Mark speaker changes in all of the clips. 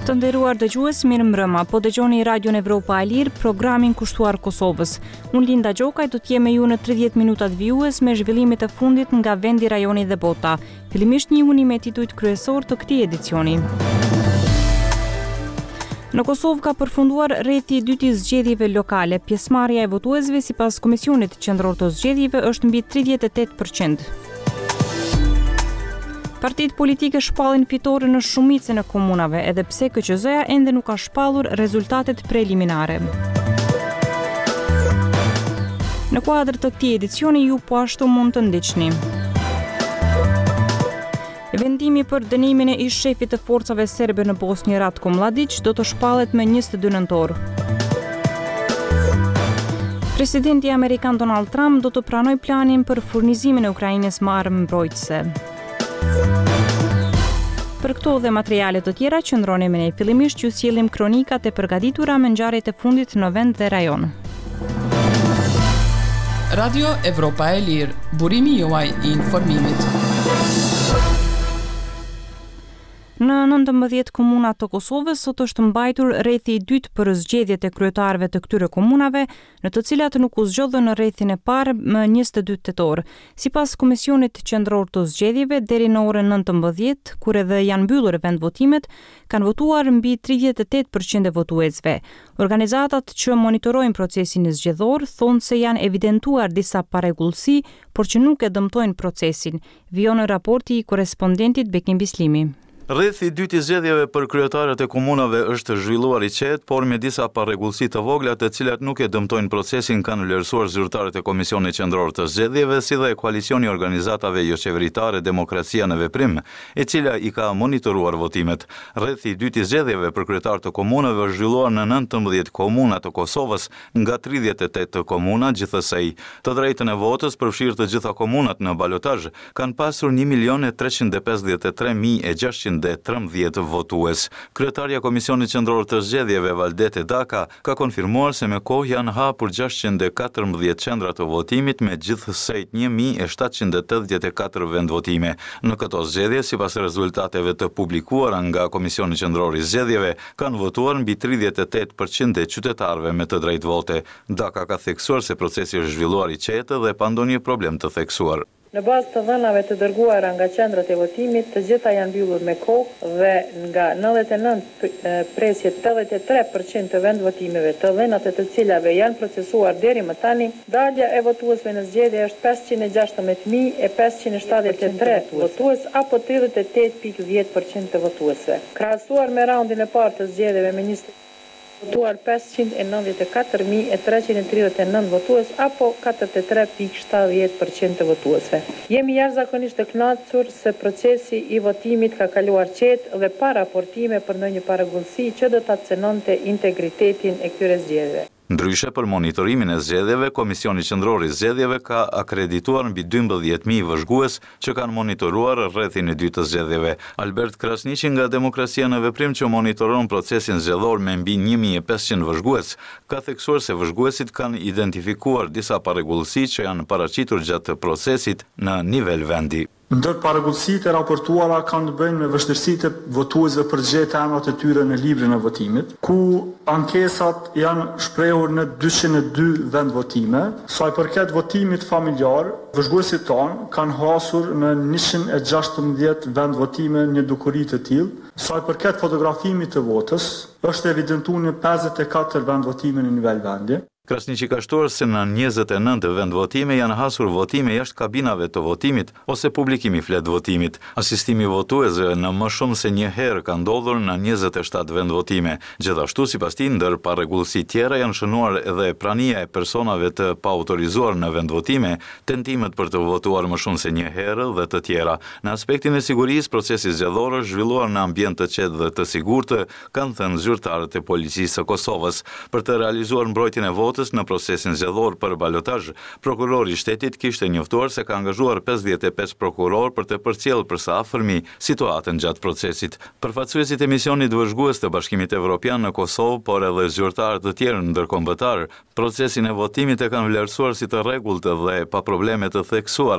Speaker 1: Të nderuar dëgjues, mirëmbrëma. Po dëgjoni Radion Evropa e Lirë, programin kushtuar Kosovës. Unë Linda Gjokaj do të jem me ju në 30 minutat vijues me zhvillimet e fundit nga vendi, rajoni dhe bota. Fillimisht njihuni me titujt kryesor të këtij edicioni. Në Kosovë ka përfunduar rrethi i dytë i zgjedhjeve lokale. Pjesëmarrja e votuesve sipas Komisionit Qendror të Zgjedhjeve është mbi 38%. Partitë politike shpallin fitore në shumicën e komunave, edhe pse KQZ-ja ende nuk ka shpallur rezultatet preliminare. Në kuadër të këtij edicioni ju po ashtu mund të ndiqni. Vendimi për dënimin e ish shefit të forcave serbe në Bosnjë Ratko Mladić do të shpallet me 22 nëntor. Presidenti amerikan Donald Trump do të pranoj planin për furnizimin e Ukrainës me armë mbrojtëse. Për këto dhe materiale të tjera qëndroni me ne. Fillimisht ju sjellim kronikat e përgatitura me ngjarjet e fundit në vend dhe rajon.
Speaker 2: Radio Evropa e Lirë, burimi juaj i informimit.
Speaker 1: Në 19 komuna të Kosovës sot është mbajtur rrethi i dytë për zgjedhjet e kryetarëve të këtyre komunave, në të cilat nuk u zgjodhën në rrethin e parë më 22 tetor. Sipas Komisionit Qendror të Zgjedhjeve, deri në orën 19, kur edhe janë mbyllur vendvotimet, kanë votuar mbi 38% e votuesve. Organizatat që monitorojnë procesin zgjedhor thonë se janë evidentuar disa parregullsi, por që nuk e dëmtojnë procesin. Vijon në raporti i korrespondentit Bekim Bislimi.
Speaker 3: Rrethi i dytë i zgjedhjeve për kryetarët e komunave është zhvilluar i qetë, por me disa parregullsi të vogla, të cilat nuk e dëmtojnë procesin, kanë vlerësuar zyrtarët e Komisionit Qendror të Zgjedhjeve, si dhe koalicioni i organizatave jo qeveritare Demokracia në Veprim, e cila i ka monitoruar votimet. Rrethi i dytë i zgjedhjeve për kryetarët të komunave është zhvilluar në 19 komuna të Kosovës nga 38 komuna gjithsej. Të drejtën e votës përfshirë të gjitha komunat në balotazh kanë pasur 1.353.613 votues. Kryetarja e Komisionit Qendror të Zgjedhjeve Valdete Daka ka konfirmuar se me kohë janë hapur 614 qendra të votimit me gjithsej 1.784 vendvotime. Në këto zgjedhje, sipas rezultateve të publikuara nga Komisioni Qendror i Zgjedhjeve, kanë votuar mbi 38% e qytetarëve me të drejtë vote. Daka ka theksuar se procesi është zhvilluar i qetë dhe pa ndonjë problem të theksuar.
Speaker 4: Në bazë të dhënave të dërguara nga qendrat e votimit, të gjitha janë mbyllur me kohë dhe nga 99 presje 83% të vendvotimeve, të dhënat e të cilave janë procesuar deri më tani, dalja e votuesve në zgjedhje është 516.573 votues apo 38.10% të votuesve. Krahasuar me raundin e parë të zgjedhjeve me votuar 594.339 votues apo 43.70% të votuesve. Jemi jashtëzakonisht të kënaqur se procesi i votimit ka kaluar qetë dhe pa raportime për ndonjë parregullsi që do ta cënonte integritetin e këtyre zgjedhjeve.
Speaker 3: Ndryshe për monitorimin e zgjedhjeve, Komisioni Qendror i Zgjedhjeve ka akredituar mbi 12.000 vëzhgues që kanë monitoruar rrethin e dytë të zgjedhjeve. Albert Krasniqi nga Demokracia në Veprim, që monitoron procesin zgjedhor me mbi 1.500 vëzhgues, ka theksuar se vëzhguesit kanë identifikuar disa parregullsi që janë paraqitur gjatë procesit në nivel vendi.
Speaker 5: Ndër parregullsitë e raportuara kanë të bëjnë me vështirësitë e votuesve për gjetja emrat e tyre në librin e votimit, ku ankesat janë shprehur në 202 vendvotime. Sa i përket votimit familjar, vëzhguesit tanë kanë hasur në 116 vendvotime një dukuri të tillë. Sa i përket fotografimit të votës, është evidentuar në 54 vendvotime në nivel vendi.
Speaker 3: Krasniqi ka shtuar se në 29 vendvotime janë hasur votime jashtë kabinave të votimit ose publikimi flet votimit. Asistimi votuesve në më shumë se një herë ka ndodhur në 27 vendvotime. Gjithashtu, sipas tij, ndër parregullsi tjera janë shënuar edhe prania e personave të paautorizuar në vendvotime, tentimet për të votuar më shumë se një herë dhe të tjera. Në aspektin e sigurisë, procesi zgjedhor është zhvilluar në ambient të qetë dhe të sigurt, kanë thënë zyrtarët e policisë së Kosovës. Për të realizuar mbrojtjen e votës në procesin zgjedhor për balotazh, prokurori i shtetit kishte njoftuar se ka angazhuar 55 prokuror për të përcjellë përsa afërmi situatën gjatë procesit. Përfaqësuesit e misionit vëzhgues të Bashkimit Evropian në Kosovë, por edhe zyrtarë të tjerë ndërkombëtar, procesin e votimit e kanë vlerësuar si të rregullt dhe pa probleme të theksuara.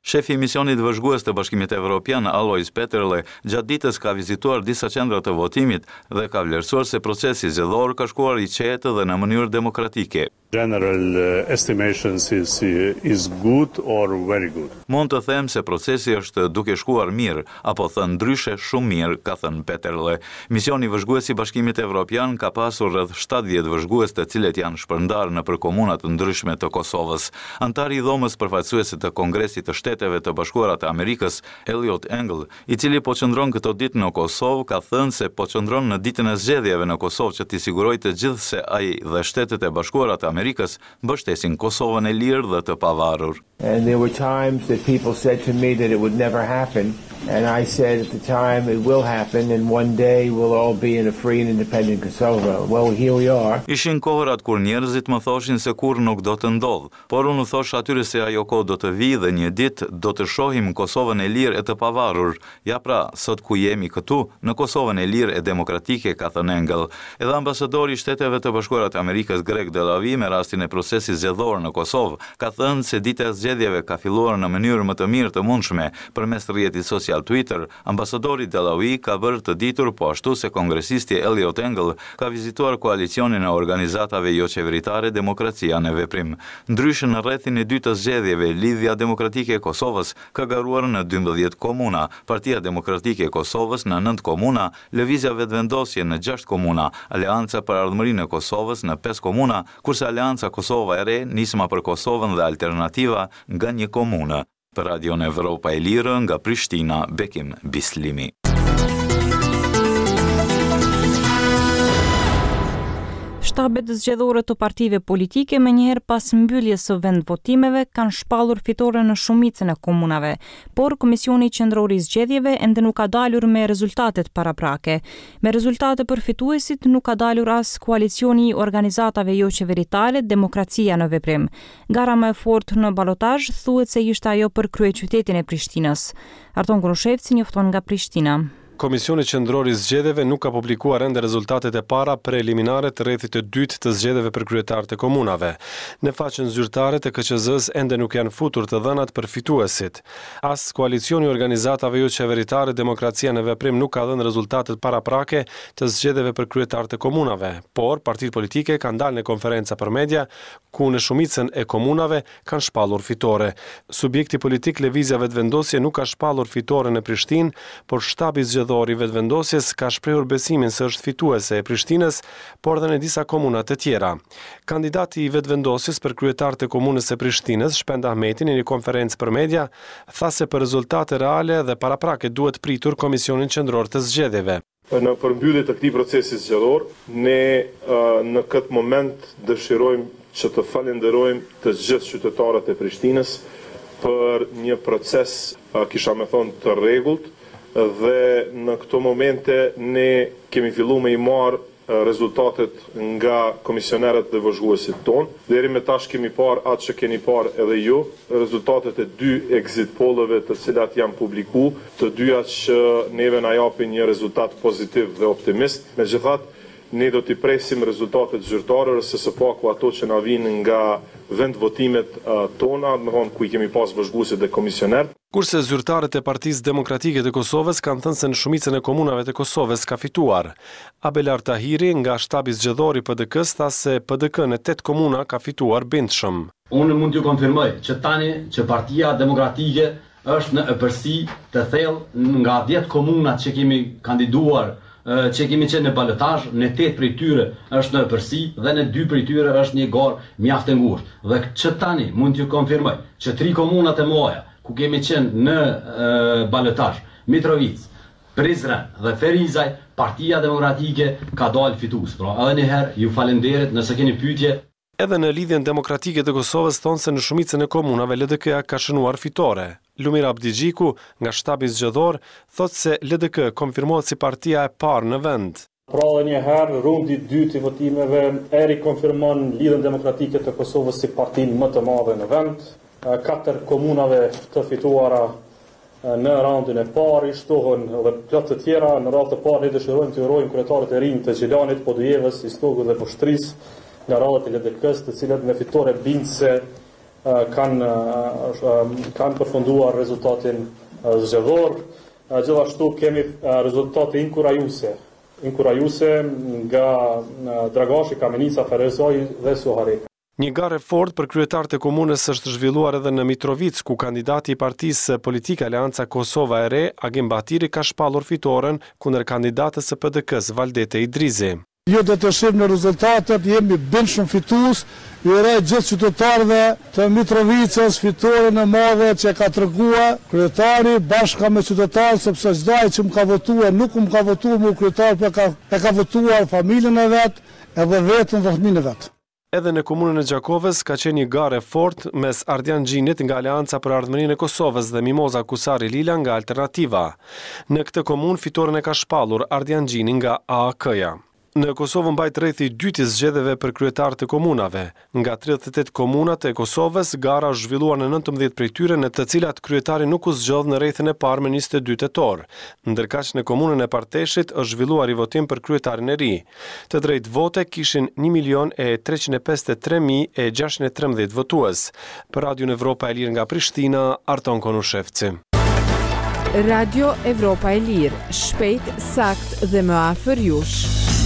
Speaker 3: Shefi i misionit vëzhgues të Bashkimit Evropian, Alois Peterle, gjatë ditës ka vizituar disa qendra të votimit dhe ka vlerësuar se procesi zgjedhor ka shkuar i qetë dhe në mënyrë demokratike.
Speaker 6: General estimations is good or very good.
Speaker 3: Mund të them se procesi është duke shkuar mirë, apo thënë ndryshe shumë mirë, ka thënë Peterle. Misioni vëzhgues i Bashkimit Evropian ka pasur rreth 70 vëzhgues të cilët janë shpërndarë nëpër komuna të ndryshme të Kosovës. Antari i dhomës përfaqësuese të Kongresit të Shteteve të Bashkuara të Amerikës, Eliot Engel, i cili po qëndron këto ditë në Kosovë, ka thënë se po qëndron në ditën e zgjedhjeve në Kosovë që t'i sigurojë të gjithë se ai dhe Shtetet e Bashkuara të Amerikës mbështesin Kosovën e lirë dhe të pavarur.
Speaker 7: And there were times that people said to me that it would never happen, and I said at the time it will happen, and one day we'll all be in a free and independent Kosovo. Well, here we are.
Speaker 3: Ishin kohërat kur njerëzit më thoshin se kur nuk do të ndodh, por unë thosh atyre se ajo kohë do të vijë dhe një ditë do të shohim Kosovën e lirë e të pavarur. Ja pra, sot ku jemi këtu, në Kosovën e lirë e demokratike, ka thënë Engel. Edhe ambasadori i Shteteve të Bashkuara të Amerikës Greg Delavi me rastin e procesit zgjedhor në Kosovë, ka thënë se dita e zgjedhjeve ka filluar në mënyrë më të mirë të mundshme. Përmes rrjetit social Twitter, ambasadori Delavi ka bërë të ditur po ashtu se kongresisti Eliot Engel ka vizituar koalicionin e organizatave jo qeveritare Demokracia në Veprim. Ndryshe në rrethin e dytë të zgjedhjeve, Lidhja Demokratike e Kosovës ka garuar në 12 komuna, Partia Demokratike e Kosovës në 9 komuna, Lëvizja Vetëvendosje në 6 komuna, Aleanca për Ardhmërinë e Kosovës në 5 komuna, kurse Aleanca Kosova e Re, Nisma për Kosovën dhe Alternativa nga 1 komunë. Për Radion Evropa e Lirë nga Prishtina, Bekim Bislimi.
Speaker 1: Shtabet zgjedhore të partive politike me njëherë pas mbylljes së vendvotimeve kanë shpallur fitore në shumicën e komunave, por Komisioni Qendror i Zgjedhjeve ende nuk ka dalur me rezultatet paraprake. Me rezultate për fituesit nuk ka dalur as koalicioni i organizatave jo qeveritare Demokracia në Veprim. Gara më e fortë në ballotazh thuhet se ishte ajo për kryeqytetin e Prishtinës. Arton Grushevci njofton nga Prishtina.
Speaker 8: Komisioni Qendror i Zgjedhjeve nuk ka publikuar ende rezultatet e para preliminare të rrethit të dytë të zgjedhjeve për kryetarët e komunave. Në faqen zyrtare të KQZ-s ende nuk janë futur të dhënat për fituesit. As koalicioni i organizatave jo qeveritare Demokracia në Veprim nuk ka dhënë rezultatet paraprake të zgjedhjeve për kryetarët e komunave, por partitë politike kanë dalë në konferenca për media ku në shumicën e komunave kanë shpallur fitore. Subjekti politik Lëvizja Vetëvendosje nuk ka shpallur fitore në Prishtinë, por shtabi zgjedhor i Vetëvendosjes ka shprehur besimin se është fituese e Prishtinës, por edhe në disa komuna të tjera. Kandidati i Vetëvendosjes për kryetarët e komunës së Prishtinës, Shpend Ahmeti, në një konferencë për media, tha se për rezultate reale dhe paraprake duhet pritur Komisionin Qendror të Zgjedhjeve.
Speaker 6: Në përmbyllje të këtij procesi zgjedhor, ne në këtë moment dëshirojmë që të falenderojmë të gjithë qytetarët e Prishtinës për një proces, kisha me thonë, të rregullt, dhe në këto momente ne kemi filluar me i marr rezultatet nga komisionerët dhe vëzhguesit tonë. Deri me tash kemi parë atë që keni parë edhe ju, rezultatet e 2 exit pollëve të cilat janë publiku, të dyja që neve na japin një rezultat pozitiv dhe optimist. Megjithatë, ne do t'i presim rezultatet zyrtare, se së paku ato që na vinë nga vendvotimet tona, me thonë ku i kemi pas vëzhguesit dhe komisionerët.
Speaker 8: Kurse zyrtarët e Partisë Demokratike të Kosovës kanë thënë se në shumicën e komunave të Kosovës ka fituar. Abelar Tahiri nga shtabi zgjedhor i PDK-s tha se PDK në 8 komuna ka fituar bindshëm.
Speaker 9: Unë mund t'ju konfirmoj që tani që Partia Demokratike është në ëpërsi të thellë nga 10 komunat që kemi kandiduar, që kemi qenë në balotazh, në 8 prej tyre është në ëpërsi dhe në 2 prej tyre është një garë mjaft e ngushtë. Dhe që tani mund t'ju konfirmoj që 3 komunat e mëdha ku kemi qenë në balotazh, Mitrovic, Prizren dhe Ferizaj, Partia Demokratike ka dalë fitues. Pra, edhe një herë ju falenderit nëse keni pyetje.
Speaker 8: Edhe në lidhjen demokratike të Kosovës thonë se në shumicën e komunave LDK ka shënuar fitore. Lumir Abdigjiku nga shtabi zgjedhor thotë se LDK konfirmohet si partia e parë në vend.
Speaker 5: Pra dhe një herë, rundi 2 të votimeve konfirmon lidhjen demokratike të Kosovës si partinë më të madhe në vend. 4 komunave të fituara në raundin e parë, shtohen edhe plot të tjera. Në radhë të parë ne dëshirojmë të urojmë kryetarët e rinj të Gjilanit, Podujevës, Istogut dhe Poshtrisë nga radhët e LDK-s, të cilat me fitore bindëse
Speaker 6: kanë përfunduar rezultatin zgjedhor. Gjithashtu kemi rezultate inkurajuese nga Dragashi, Kamenica, Ferezoj dhe Suhareka.
Speaker 8: Një garë fort për kryetarët e komunës është zhvilluar edhe në Mitrovic, ku kandidati i partisë politike Aleanca Kosova e Re, Agim Batiri, ka shpallur fitoren kundër kandidatës së PDK-s Valdete Idrizi.
Speaker 10: Jo do të shihim në rezultatet, jemi bindshëm fitues, ju uroj gjithë qytetarëve të Mitrovicës fitoren e madhe që ka treguar kryetari bashkë me qytetarë, sepse çdo ai që më ka votuar nuk më ka votuar më kryetar, por ka votuar familjen e vet, edhe vetën dhe fëmijën e vet.
Speaker 8: Edhe në komunën e Gjakovës ka qenë një garë fort mes Ardian Gjinit nga Aleanca për Ardhmërinë e Kosovës dhe Mimoza Kusari Lila nga Alternativa. Në këtë komunë fitoren e ka shpallur Ardian Gjini nga AAK-ja. Në Kosovë mbajt rrethi i dytë i zgjedhjeve për kryetarët e komunave. Nga 38 komunat e Kosovës, gara është zhvilluar në 19 prej tyre, në të cilat kryetari nuk u zgjodh në rrethin e parë me 22 tetor. Ndërkaq në komunën e Parteshit është zhvilluar i votim për kryetarin e ri. Të drejtë vote kishin 1.353.613 votues. Për Radion Evropa e Lirë nga Prishtina, Arton Konushevci.
Speaker 11: Radio Evropa e Lirë, shpejt, sakt dhe më afër jush.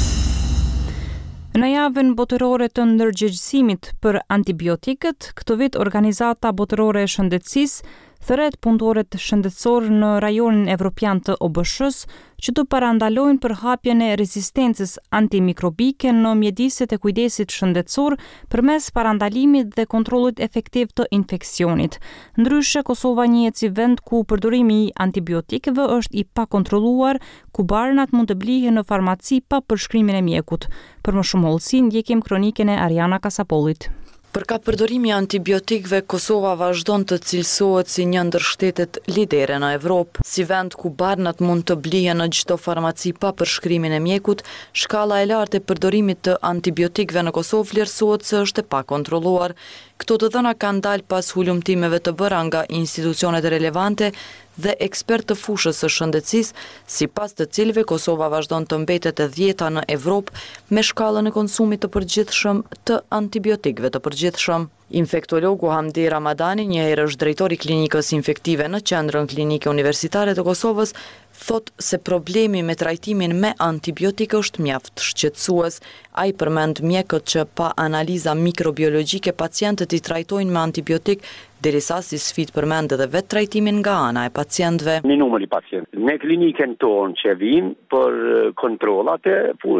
Speaker 1: Në javën botërore të ndërgjegjësimit për antibiotikët, këtë vit Organizata Botërore e Shëndetësisë thret punëtorët shëndetësor në rajonin evropian të OBSH-s që të parandalojnë përhapjen e rezistencës antimikrobike në mjediset e kujdesit shëndetësor përmes parandalimit dhe kontrollit efektiv të infeksionit. Ndryshe, Kosova njihet si vend ku përdorimi i antibiotikëve është i pakontrolluar, ku barnat mund të blihen në farmaci pa përshkrimin e mjekut. Për më shumë hollësi, ndjekim kronikën e Ariana Kasapollit.
Speaker 12: Përkat përdorimi antibiotikëve, Kosova vazhdon të cilësohet si një ndër shtetet lidere në Evropë. Si vend ku barnat mund të blihen në çdo farmaci pa përshkrimin e mjekut, shkalla e lartë e përdorimit të antibiotikëve në Kosovë vlerësohet se është e pakontrolluar. Këto të dhëna kanë dalë pas hulumtimeve të bëra nga institucionet relevante dhe ekspertë të fushës së shëndetësisë, sipas të cilëve Kosova vazhdon të mbetet e 10-ta në Evropë me shkallën e konsumit të përgjithshëm të antibiotikëve të përgjithshëm. Infektologu Hamdi Ramadani, një herë është drejtori klinikës infektive në Qendrën Klinike Universitare të Kosovës, thot se problemi me trajtimin me antibiotikë është mjaft shqetësues. Ai përmend mjekët që pa analiza mikrobiologjike pacientët i trajtojnë me antibiotik, derisa si sfidë përmend edhe vetë trajtimin nga ana e pacientëve.
Speaker 13: Një numër i pacientë. Në klinikën tonë që vinë për kontrollat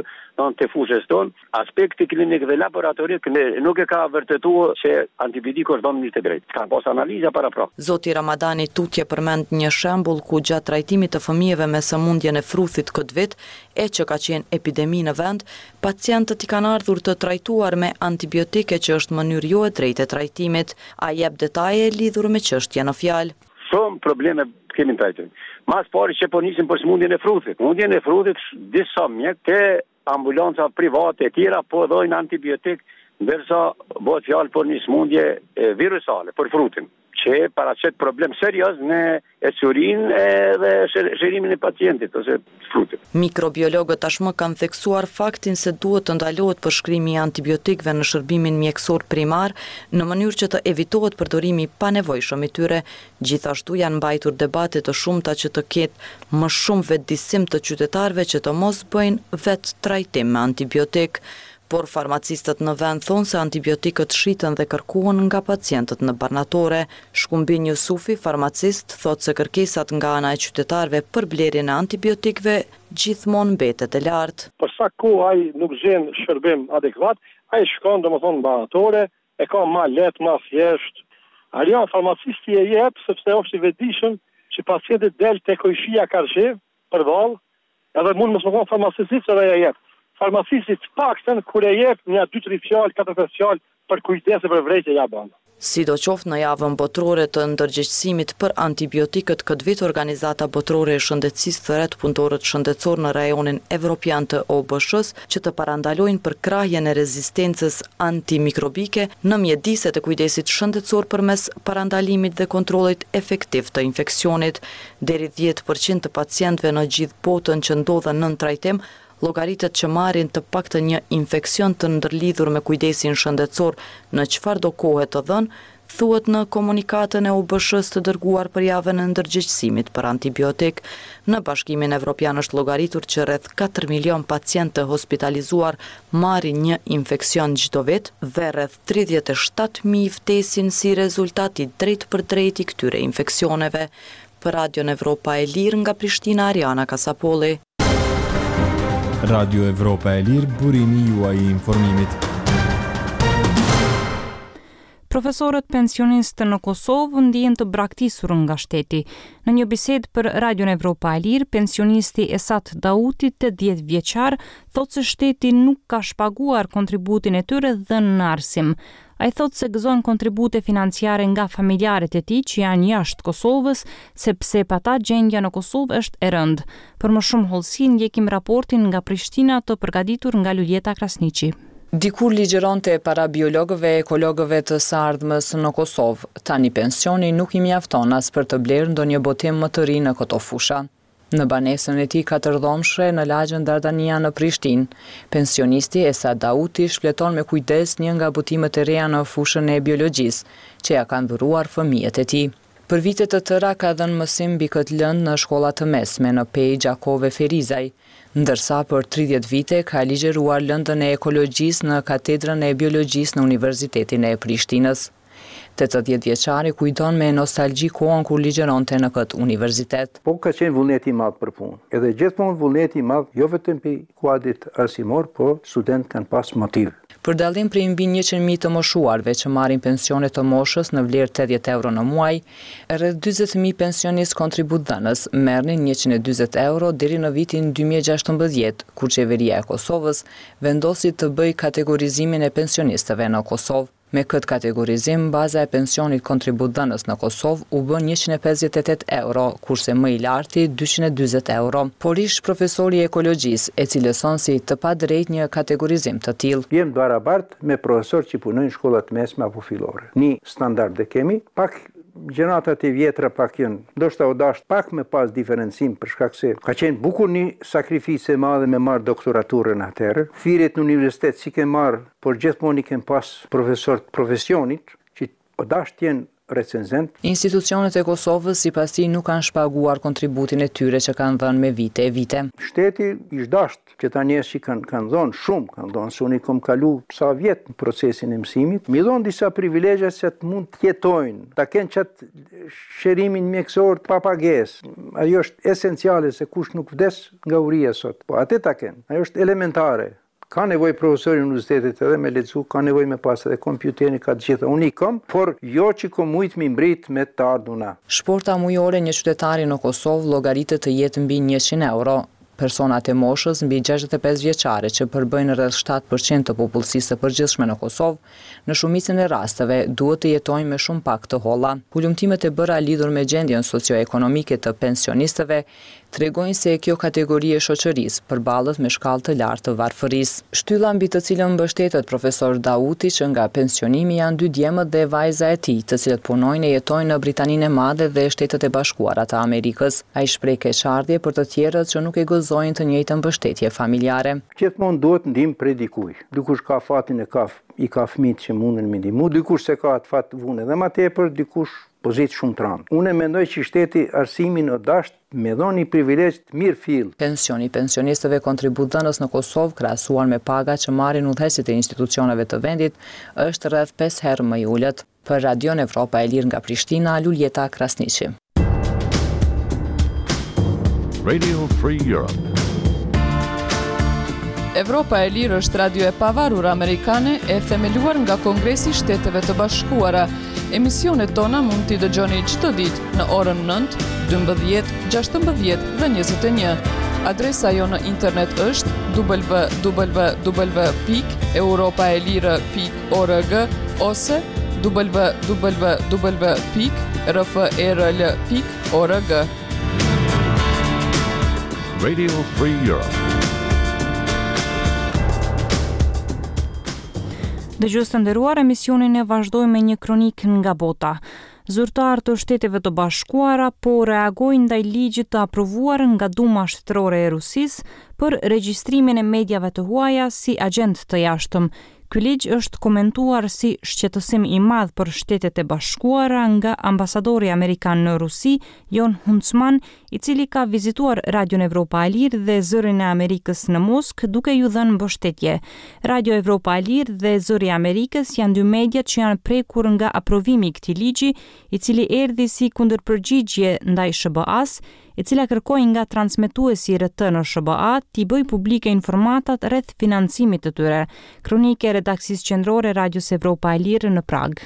Speaker 13: të fushës tonë, aspekti klinik dhe laboratorik nuk e ka vërtetuar që antibiotiku është dhënë të drejtë. Ka pas analiza para pra.
Speaker 12: Zoti Ramadani tutje përmend një shembull ku gjatë trajtimit të fëmijëve me sëmundjen e fruthit këtë vit, e që ka qenë epidemi në vend, pacientët i kanë ardhur të trajtuar me antibiotike që është mënyrë jo e drejtë e trajtimit. A jep detaje lidhur me çështjen në fjalë.
Speaker 13: Shumë probleme kemi trajtim. Mas pari që po nisim për sëmundjen e fruthit. Sëmundjen e fruthit disa mjek të ambulanca private e tjera po dhojnë antibiotik, ndërsa bëhet fjalë për një sëmundje virusale për frutin, që paraqet problem serioz në ecurin dhe shërimin e pacientit ose frutit.
Speaker 12: Mikrobiologët tashmë kanë theksuar faktin se duhet të ndalohet përshkrimi i antibiotikëve në shërbimin mjekësor primar në mënyrë që të evitohet përdorimi pa nevojshëm i tyre. Gjithashtu janë mbajtur debate të shumta që të ketë më shumë vetëdijsim të qytetarëve që të mos bëjnë vetë trajtim me antibiotik. Por farmacistët në vend thonë se antibiotikët shiten dhe kërkuhen nga pacientët në barnatore. Shkumbin Jusufi, farmacist, thotë se kërkesat nga ana e qytetarëve për blerjen e antibiotikëve gjithmonë mbetet e lartë.
Speaker 14: Për sa kohë ai nuk gjen shërbim adekuat, ai shkon domethënë në barnatore, e ka më lehtë, më thjesht. Arian farmacisti e jep sepse është i vetëdijshëm që pacienti del tek kojshia Karshev për vallë, edhe mund mos më kon farmacisti se ai jep. Farmacisti të paktën kur e jep një 2-3 fjalë, 4-5 fjalë për kujdes e për vrejtje ja bën.
Speaker 12: Sidoqoftë në javën botërore të ndërgjegjësimit për antibiotikët, këtë vit Organizata Botërore e Shëndetësisë thret punëtorët shëndetësor në rajonin evropian të OBSH-s që të parandalojnë përkrahjen e rezistencës antimikrobike në mjediset e kujdesit shëndetësor përmes parandalimit dhe kontrollit efektiv të infeksionit. Deri 10% të pacientëve në gjithë botën që ndodhen nën trajtim llogaritet që marrin të paktën një infeksion të ndërlidhur me kujdesin shëndetësor në çfarëdo kohë të dhënë thuhet në komunikatën e UBSH-s të dërguar për javën e ndërgjegjësimit për antibiotik. Në Bashkimin Evropian është llogaritur që rreth 4 milion pacientë të hospitalizuar marrin një infeksion çdo vit dhe rreth 37.000 vdesin si rezultat i drejt i këtyre infeksioneve. Për Radion Evropa e Lirë nga Prishtina, Ariana Kasapolli.
Speaker 15: Radio Evropa e Lirë, burimi juaj i informimit.
Speaker 1: Profesorët pensionistë në Kosovë ndihen të braktisur nga shteti. Në një bisedë për Radion Evropa e Lirë, pensionisti Esat Dauti, 80 vjeçar, thotë se shteti nuk ka shpaguar kontributin e tyre dhënë në arsim. Ai thotë se gëzon kontribute financiare nga familjarët e tij që janë jashtë Kosovës, sepse pa ta gjendja në Kosovë është e rëndë. Për më shumë hollësi ndjekim raportin nga Prishtina të përgatitur nga Luljeta Krasniqi.
Speaker 16: Dikur ligjeronte para biologëve e ekologëve të së ardhmës në Kosovë, tani pensioni nuk i mjafton as për të blerë ndonjë botim më të ri në këto fusha. Në banesën e tij katërdhomshre në lagjën Dardania në Prishtinë, pensionisti Esat Dauti shfleton me kujdes një nga botimet e reja në fushën e biologjisë, që ja kanë dhuruar fëmijët e tij. Për vite të tëra ka dhënë mësim mbi këtë lëndë në shkollat të mesme në Pej Gjakove Ferizaj, ndërsa për 30 vite ka ligjeruar lëndën e ekologjisë në katedrën e biologjisë në Universitetin e Prishtinës. 80 vjeçari kujton me nostalgji kohën kur ligjeronte në këtë universitet.
Speaker 17: Po ka qenë vullnet i madh për punë. Edhe gjithmonë vullnet i madh, jo vetëm për kuadrit arsimor, por student kanë pas motiv.
Speaker 16: Për dallim prej mbi 100.000 të moshuarve që marrin pensione të moshës në vlerë 80 euro në muaj, rreth 40.000 pensionistë kontributdhënës merrnin 140 euro deri në vitin 2016, kur qeveria e Kosovës vendosi të bëjë kategorizimin e pensionistëve në Kosovë. Me këtë kategorizim, baza e pensionit kontributdhënës në Kosovë u bën 158 euro, kurse më i larti 240 euro. Por ish profesori i ekologjisë e cilëson si të padrejtë një kategorizim të tillë.
Speaker 17: Jem barabart me profesor që punojnë në shkollat mesme apo fillore. Një standard dhe kemi, pak gjenatat e vjetra pak janë, ndoshta u dash pak me pas diferencim për shkak se ka qenë bukur një sakrificë e madhe me marr doktoraturën atëherë. Thirrjet në universitet si ke marr, por gjithmonë i kem pas profesor të profesionit që u dash të jenë recenzent.
Speaker 16: Institucionet e Kosovës sipas tij nuk kanë shpaguar kontributin e tyre që kanë dhënë me vite e vite.
Speaker 17: Shteti i dasht që ta njerëz që kanë dhënë shumë, kanë dhënë se unë kam kalu sa vjet në procesin e mësimit, mi dhon disa privilegje që të mund të jetojnë, ta kenë çat shërimin mjekësor pa pagesë. Ajo është esenciale se kush nuk vdes nga uria sot. Po atë ta kenë. Ajo është elementare. Ka nevoj profesori në universitetet edhe me lexu, ka nevoj me pas edhe kompjuterin, ka të gjitha. Unë i kam, por jo që kom mujt mi mbrit me të ardhuna.
Speaker 16: Shporta mujore një qytetari në Kosovë llogaritet të jetë mbi 100 euro. Personat e moshës mbi 65 vjeçare që përbëjnë rreth 7% të popullsisë së përgjithshme në Kosovë, në shumicën e rasteve duhet të jetojnë me shumë pak të holla. Hulumtimet e bëra lidhur me gjendjen socioekonomike të pensionistëve tregojnë se kjo kategori e shoqërisë përballet me shkallë të lartë të varfërisë. Shtylla mbi të cilën mbështetet profesor Dauti që nga pensionimi janë 2 djemët dhe vajza e tij, të cilët punojnë e jetojnë në Britaninë e Madhe dhe Shtetet e Bashkuara të Amerikës. Ai shpreh keqardhje për të tjerët që nuk e gëzojnë të njëjtën mbështetje familjare.
Speaker 17: Gjithmonë duhet ndihmë prej dikujt. Dikush ka fatin e i ka fëmijët që mundin me ndihmu, dikush se ka atë fat vunë edhe më tepër, dikush pozitë shumë të rëndë. Unë mendoj që shteti arsimin o dasht me dhoni privilegj të mirë fill.
Speaker 16: Pensioni pensionistëve kontributdhënës në Kosovë, krahasuar me paga që marrin udhëheqësit e institucioneve të vendit, është rreth 5 herë më i ulët. Për Radion Evropa e Lirë nga Prishtina, Luljeta Krasniqi.
Speaker 18: Radio Free Europe.
Speaker 2: Evropa e Lirë është radio e pavarur amerikane e themeluar nga Kongresi i Shteteve të Bashkuara. Emisionet tona mund t'i dëgjoni çdo ditë në orën 9, 12, 16 dhe 21. Adresa jo në internet është www.europaelire.org ose www.rferl.org.
Speaker 18: Radio Free Europe.
Speaker 1: Dëgjues të nderuar, emisionin e vazhdojmë me një kronik nga bota. Zyrtarë të Shteteve të Bashkuara po reagojnë ndaj ligjit të aprovuar nga Duma Shtetërore e Rusisë për regjistrimin e mediave të huaja si agent të jashtëm. Ky ligj është komentuar si shqetësim i madh për Shtetet e Bashkuara nga ambasadori amerikan në Rusi, Jon Huntsman, i cili ka vizituar Radion Evropa e Lirë dhe Zërin e Amerikës në Moskë duke ju dhënë mbështetje. Radio Evropa e Lirë dhe Zëri i Amerikës janë dy media që janë prekur nga aprovimi i këtij ligji, i cili erdhi si kundërpërgjigje ndaj SBA-s, e cila kërkoi nga transmetuesi RT në SBA t'i bëjë publike informatat rreth financimit të tyre. Kronike redaksisë qendrore Radios Evropa e Lirë në Prag.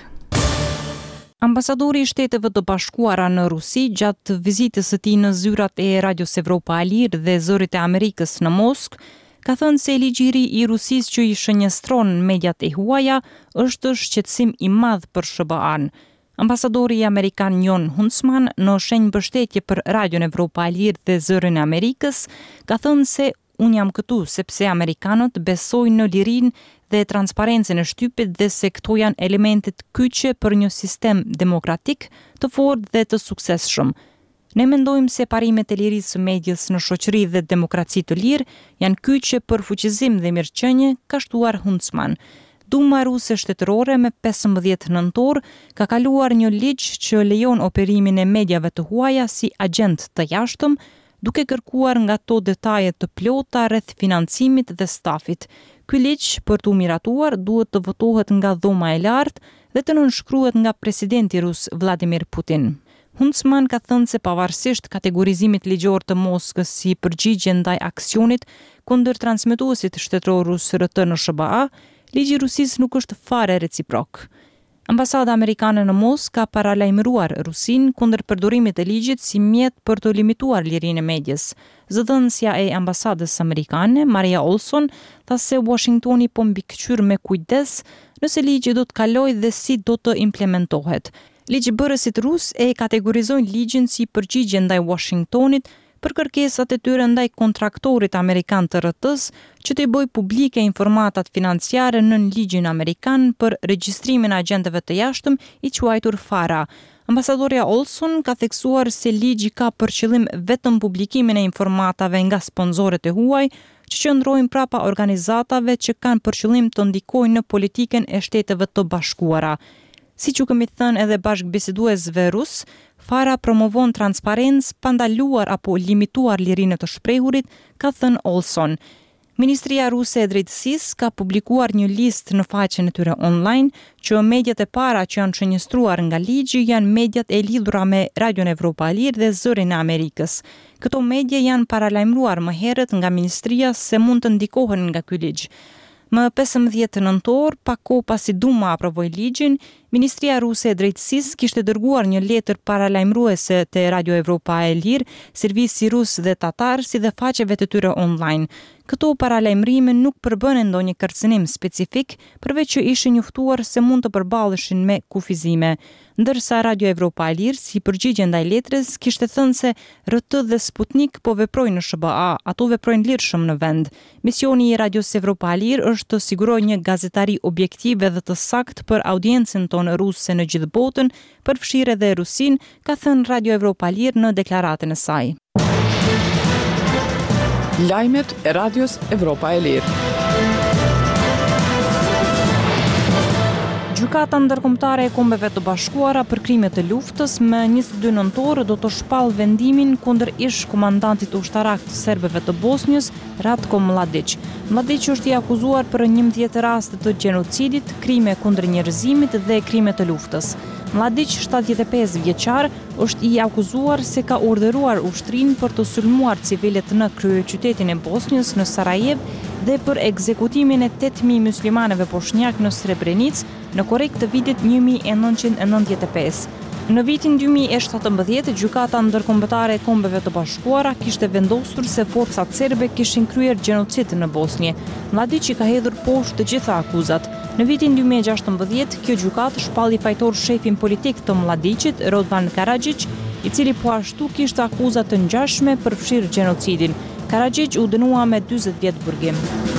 Speaker 1: Ambasadori i Shteteve të Bashkuara në Rusi gjatë vizitës së tij në zyrat e Radios Evropa e Lirë dhe Zërit e Amerikës në Moskë ka thënë se ligji i ri i Rusisë që i shënjestron mediat e huaja është shqetësim i madh për SBA-n. Ambasadori amerikan Jon Huntsman në shenjë mbështetje për Radion Evropa e Lirë dhe Zërin e Amerikës ka thënë se unë jam këtu sepse amerikanët besojnë në lirinë dhe transparencën e shtypit dhe se këto janë elementet kyçe për një sistem demokratik të fortë dhe të suksesshëm. Ne mendojmë se parimet e lirisë së medias në shoqëri dhe demokraci të lirë janë kyçe për fuqizim dhe mirëqenie, ka shtuar Huntsman. Duma ruse shtetërore me 15 nëntor ka kaluar një ligj që lejon operimin e mediave të huaja si agent të jashtëm, duke kërkuar nga to detaje të plota rreth financimit dhe stafit. Ky ligj, për t'u miratuar, duhet të votohet nga Dhoma e Lartë dhe të nënshkruhet nga presidenti rus Vladimir Putin. Huntsman ka thënë se pavarësisht kategorizimit ligjor të Moskës si përgjigje ndaj aksionit kundër transmetuesit shtetëror rus RT në SBA, ligji i Rusisë nuk është fare reciprok. Ambasada amerikane në Moskë ka paralajmëruar Rusinë kundër përdorimit të ligjit si mjet për të limituar lirinë e medias. Zëdhënësja e ambasadës amerikane, Maria Olson, tha se Washingtoni po mbikëqyr me kujdes nëse ligji do të kalojë dhe si do të implementohet. Ligjbërësit rus e kategorizojnë ligjin si përgjigje ndaj Washingtonit për kërkesat e tyre ndaj kontraktorit amerikan të RT-s që t'i bëjë publike informatat financiare në ligjin amerikan për regjistrimin e agentëve të jashtëm i quajtur FARA. Ambasadorja Olson ka theksuar se ligji ka për qëllim vetëm publikimin e informatave nga sponsorët e huaj që qëndrojnë prapa organizatave që kanë për qëllim të ndikojnë në politikën e Shteteve të Bashkuara. Siç u kemi thënë edhe bashkëbiseduesve rus, FARA promovon transparencë, pandaluar apo limituar lirinë të shprehurit, ka thënë Olson. Ministria Ruse e Drejtësisë ka publikuar një listë në faqen e tyre online që mediat e para që janë shënjestruar nga ligji janë mediat e lidhura me Radion Evropa e Lirë dhe Zërin e Amerikës. Këto media janë paralajmëruar më herët nga ministria se mund të ndikohen nga ky ligj. Më 15 nëntor, pak kohë pasi Duma aprovoi ligjin, Ministria Ruse e Drejtësisë kishte dërguar një letër paralajmëruese te Radio Evropa e Lirë, servisi rus dhe tatar, si dhe faqeve të tyre online. Këto paralajmërime nuk përbënin ndonjë kërcënim specifik, përveç që ishin njoftuar se mund të përballeshin me kufizime. Ndërsa Radio Evropa e Lirë, si përgjigje ndaj letrës, kishte thënë se RT dhe Sputnik po veprojnë në SBA, ato veprojnë lirshëm në vend. Misioni i Radios Evropa e Lirë është të sigurojë një gazetari objektive dhe të saktë për audiencën tonë ruse në gjithë botën, përfshirë edhe Rusinë, ka thënë Radio Evropa e Lirë në deklaratën e saj.
Speaker 2: Lajmet e Radios Evropa e Lirë.
Speaker 1: Gjykata ndërkombëtare e Kombeve të Bashkuara për krimet e luftës më 22 nëntor do të shpallë vendimin kundër ish komandantit ushtarak të serbëve të Bosnjës, Ratko Mladić. Mladić është i akuzuar për 11 raste të gjenocidit, krime kundër njerëzimit dhe krime të luftës. Mladić, 75 vjeçar, është i akuzuar se ka urdhëruar ushtrinë për të sulmuar civilet në kryeqytetin e Bosnjës në Sarajevo dhe për ekzekutimin e 8.000 muslimanëve bosnjak në Srebrenicë në korrik të vitit 1995. Në vitin 2017, gjykata ndërkombëtare e Kombeve të Bashkuara kishte vendosur se forcat serbe kishin kryer gjenocid në Bosnjë. Mladić i ka hedhur poshtë të gjitha akuzat. Në vitin 2016, kjo gjykatë shpalli fajtor shefin politik të Mladićit, Radovan Karadžić, i cili po ashtu kishte akuza të ngjashme për fshirë gjenocidin. Karadžić u dënua me 40 vjet burgim.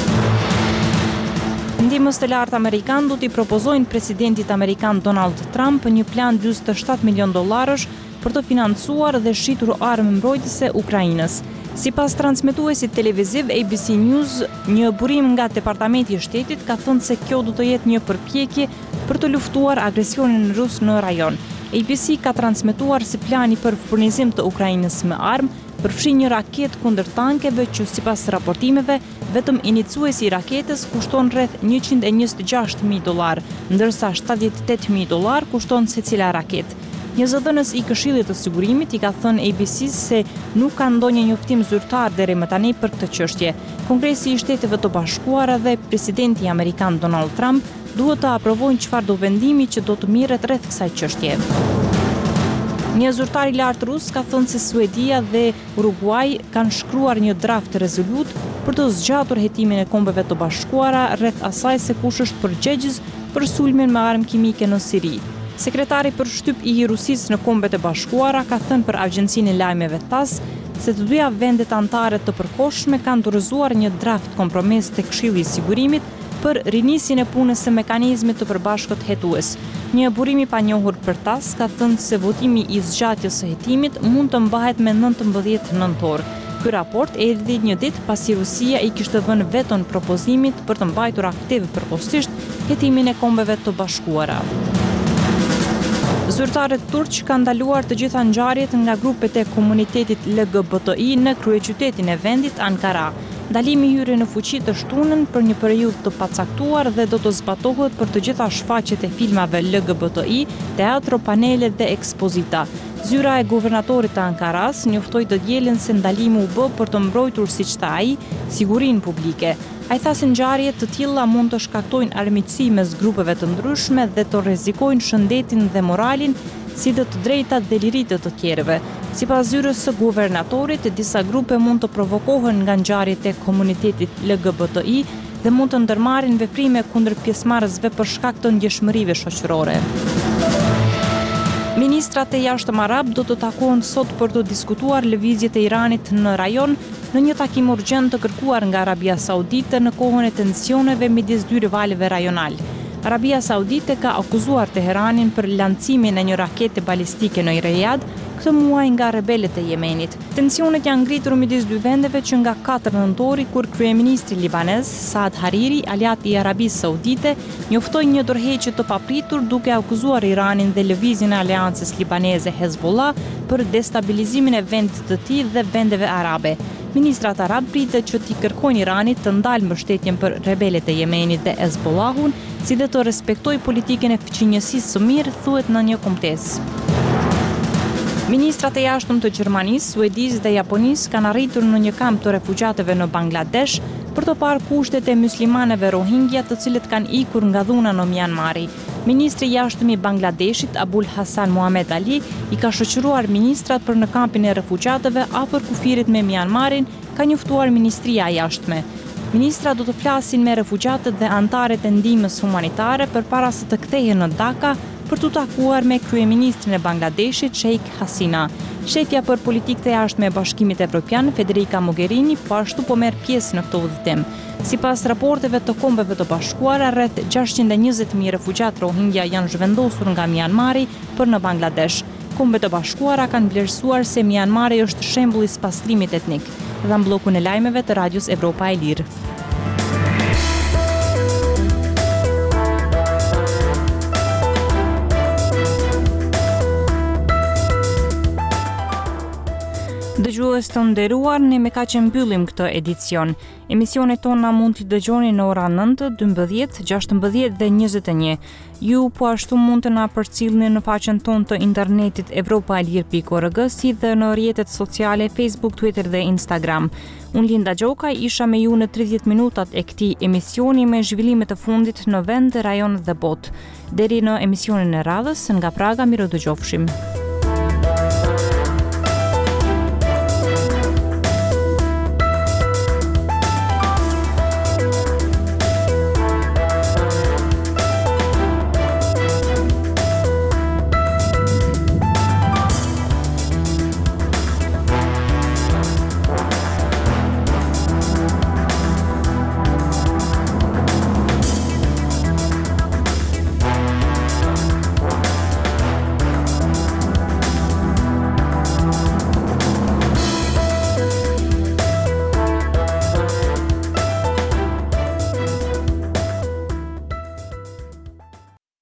Speaker 1: Ndihmës të lartë amerikan do t'i propozojnë presidentit amerikan Donald Trump një plan $47 milion për të financuar dhe shitur armë mbrojtëse Ukrainës. Sipas transmetuesit televiziv ABC News, një burim nga Departamenti i Shtetit ka thënë se kjo do të jetë një përpjekje për të luftuar agresionin rus në rajon. ABC ka transmetuar si plani për furnizim të Ukrainës me armë përfshin një raketë kundër tankeve që sipas raportimeve vetëm iniciuesi i raketës kushton rreth $126.000, ndërsa $78.000 kushton secila raketë. Një zëdhënës i Këshillit të Sigurimit i ka thënë ABC se nuk ka ndonjë njoftim zyrtar deri më tani për këtë çështje. Kongresi i Shteteve të Bashkuara dhe presidenti amerikan Donald Trump duhet të aprovojnë çfarë do vendimi që do të mirret rreth kësaj çështje. Një zyrtar i lartë rus ka thënë se Suedia dhe Uruguay kanë shkruar një draft rezolut për të zgjatur hetimin e Kombeve të Bashkuara rreth asaj se kush është përgjegjës për sulmin me armë kimike në Siri. Sekretari përshtyp i Rusisë në Kombet e Bashkuara ka thënë për agjencinë e lajmeve TASS se të dyja vendet anëtare të përkohshme kanë dorëzuar një draft kompromis tek Këshilli i Sigurimit për rinisjen e punës së mekanizmit të përbashkët hetues. Një burim i panjohur për TASS ka thënë se votimi i zgjatjes së hetimit mund të mbahet me 19 nëntor. Ky raport erdhi një ditë pasi Rusia i kishte vënë veton propozimit për të mbajtur aktiv përkohësisht hetimin e Kombeve të Bashkuara. Zyrtarët turq kanë ndaluar të gjitha ngjarjet nga grupet e komunitetit LGBTI në kryeqytetin e vendit Ankara. Ndalimi hyri në fuqi të shtunën për një periudhë të pacaktuar dhe do të zbatohet për të gjitha shfaqjet e filmave LGBTI, teatro, panele dhe ekspozita. Zyra e guvernatorit të Ankaras njoftoi të dielën se ndalimi u bë për të mbrojtur, siç tha ai, sigurinë publike. Ai tha se ngjarje të tilla mund të shkaktojnë armiqësi mes grupeve të ndryshme dhe të rrezikojnë shëndetin dhe moralin, si dhe të drejtat dhe liritë të tjerëve. Sipas zyrës së guvernatorit, disa grupe mund të provokohen nga ngjarjet e komunitetit LGBTI dhe mund të ndërmarrin veprime kundër pjesëmarrësve për shkak të ndjeshmërive shoqërore. Ministrat e jashtëm arab do të takohen sot për të diskutuar lëvizjet e Iranit në rajon në një takim urgjent të kërkuar nga Arabia Saudite në kohën e tensioneve midis dy rivalëve rajonal. Arabia Saudite ka akuzuar Teheranin për lancimin e një rakete balistike në Riyadh këtë muaj nga rebelët e Yemenit. Tensionet janë ngritur midis dy vendeve që nga 4 nëntori, kur kryeministri libanez Saad Hariri, aleat i Arabisë Saudite, njoftoi një dorëheqje të papritur duke akuzuar Iranin dhe lëvizjen e aleancës libaneze Hezbollah për destabilizimin e vendit të tij dhe vendeve arabe. Ministrat arab pritet që t'i kërkojnë Iranit të ndalë mbështetjen për rebelët e Yemenit dhe Hezbollahun, si dhe të respektojë politikën e fëqinjësisë së mirë, thuhet në një kumtesë. Ministrat e jashtëm të Gjermanisë, Suedisë dhe Japonisë kanë arritur në një kamp të refugjatëve në Bangladesh për të parë kushtet e muslimanëve Rohingya të cilët kanë ikur nga dhuna në Myanmari. Ministri i jashtëm i Bangladeshit, Abul Hasan Muhammad Ali, i ka shoqëruar ministrat për në kampin e refugjatëve afër kufirit me Myanmarin, ka njoftuar Ministria e Jashtme. Ministrat do të flasin me refugjatët dhe anëtarët e ndihmës humanitare përpara se të kthehen në Dhaka për të takuar me kryeministrin e Bangladeshit, Sheikh Hasina. Shefja për politikë të jashtme e Bashkimit Evropian, Federica Mogherini, po ashtu po merr pjesë në këtë udhëtim. Sipas raporteve të Kombeve të Bashkuara, rreth 620.000 refugjatë Rohingya janë zhvendosur nga Myanmari për në Bangladesh. Kombet e Bashkuara kanë vlerësuar se Myanmari është shembull i spastrimit etnik. Dhe në bllokun e lajmeve të Radios Evropa e Lirë. Dëgjues të nderuar, ne me kaq e mbyllim këtë edicion. Emisionet tona mund t'i dëgjoni në ora 9, 12, 16 dhe 21. Ju po ashtu mund të na përcjellni në faqen tonë të internetit evropaelir.org, si dhe në rrjetet sociale Facebook, Twitter dhe Instagram. Unë Linda Gjoka isha me ju në 30 minutat e këtij emisioni me zhvillimet e fundit në vend, rajon dhe botë. Deri në emisionin e radhës, nga Praga, mirodëgjofshim.